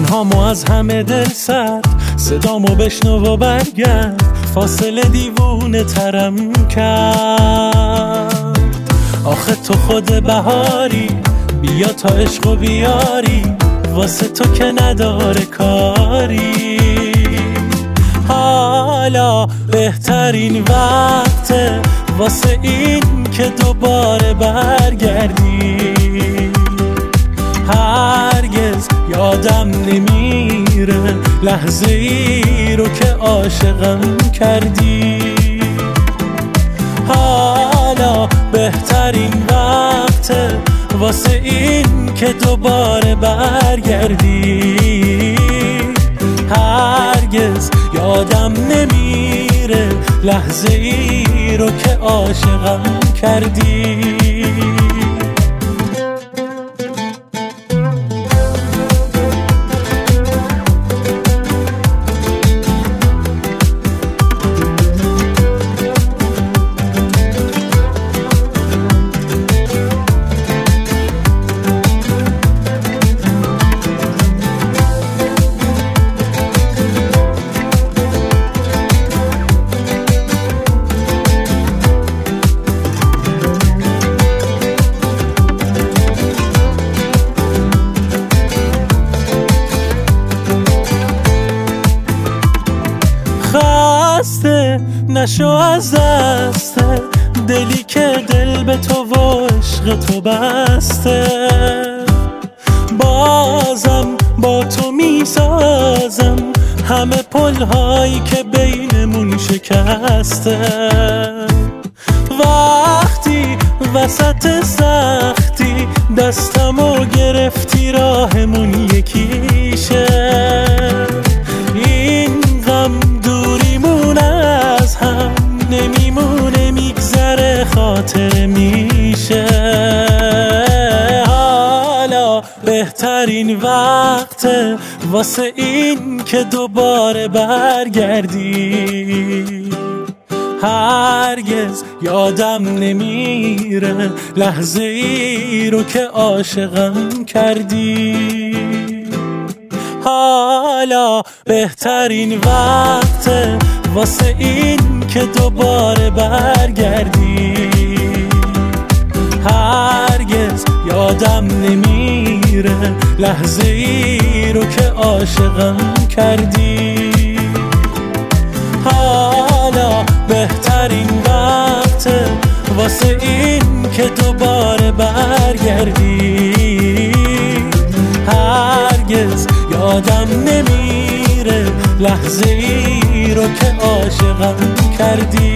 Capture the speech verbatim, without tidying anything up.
تنهامو از همه دل سرد، صدامو بشنو و برگرد، فاصله دیوونه ترم کرد. آخه تو خود بهاری، بیا تا عشقو بیاری، واسه تو که نداره کاری. حالا بهترین وقته واسه این که دوباره برگردی. هرگز یادم نمیره لحظه ای رو که عاشقم کردی. حالا بهترین وقته واسه این که دوباره برگردی. هرگز یادم نمیره لحظه ای رو که عاشقم کردی. خسته نشو از دست دلی که دل به تو و عشق تو بسته. بازم با تو میسازم همه پلهایی که بینمون شکسته. وقتی وسط سختی دستمو گرفتی راهمون یکیشه. این غم دوریمون از هم نمیمونه، میگذره خاطر میشه. حالا بهترین وقته واسه این که دوباره برگردی. هرگز یادم نمیره لحظه ای رو که عاشقم کردی. حالا بهترین وقته واسه این که دوباره برگردی. هرگز یادم نمیره لحظه ای رو که عاشقم کردی. حالا بهترین وقته واسه این که دوباره برگردی. هرگز یادم نمیره لحظه ای رو که عاشقم کردی.